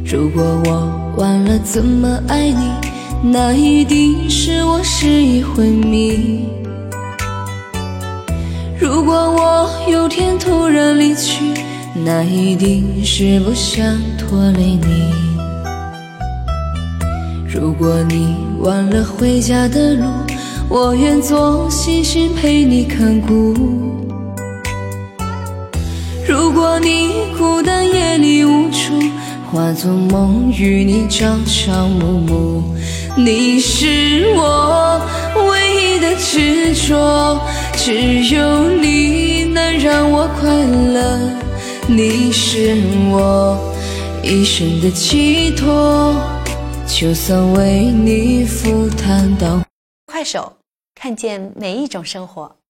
如果我忘了怎么爱你，那一定是我失忆昏迷。如果我有天突然离去，那一定是不想拖累你。如果你忘了回家的路，我愿做星星陪你看顾。如果你孤单夜里无助，化作梦与你朝朝暮暮。你是我唯一的执着，只有你能让我快乐。你是我一生的寄托，就算为你赴汤蹈。 快手，看见每一种生活。